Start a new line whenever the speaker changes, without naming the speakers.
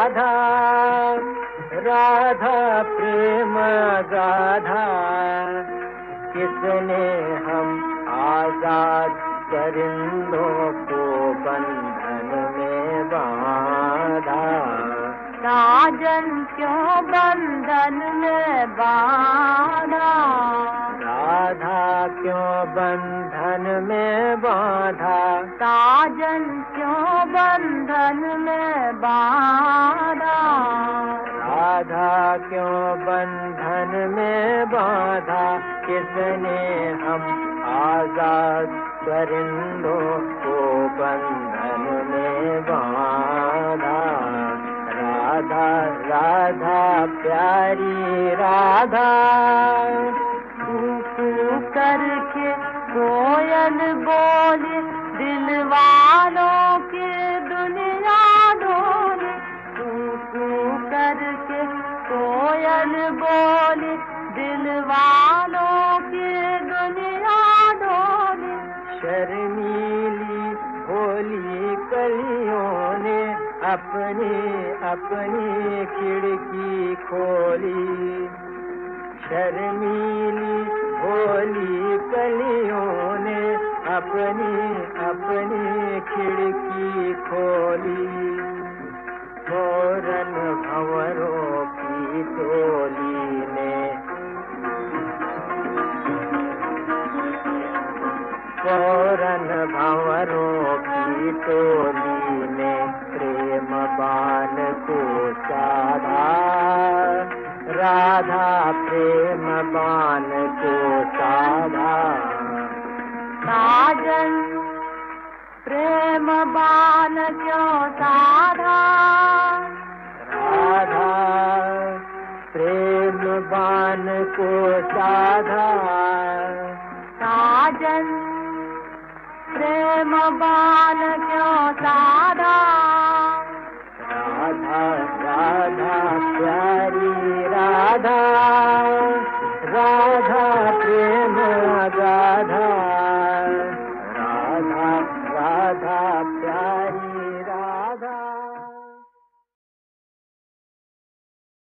राधा राधा प्रेम गाधा, किसने हम आजाद परिंदों को बंधन में बांधा।
साजन क्यों बंधन में बांधा,
राधा क्यों बंधन में बांधा,
साजन क्यों बंधन में बांधा।
राधा क्यों बंधन में बांधा, किसने हम आजाद परिंदों को बंधन में बांधा। राधा राधा प्यारी राधा,
कू करके कोयल बोले दिल वालों की दुनिया डोले। कू करके कोयल बोले दिल वालों की दुनिया डोले।
शर्मीली भोली कलियों ने अपनी अपनी खिड़की खोली। शर्मीली भोली कलियों ने अपनी अपनी खिड़की खोली। मोरन भंवरों की टोली ने, मोरन भंवरों की टोली ने प्रेम बाण को साधा। राधा प्रेम बाण को साधा।
साजन प्रेम बाण क्यों साधा,
राधा प्रेम बाण को साधा।
साजन प्रेम बाण क्यों साधा।
राधा राधा प्यारी राधा।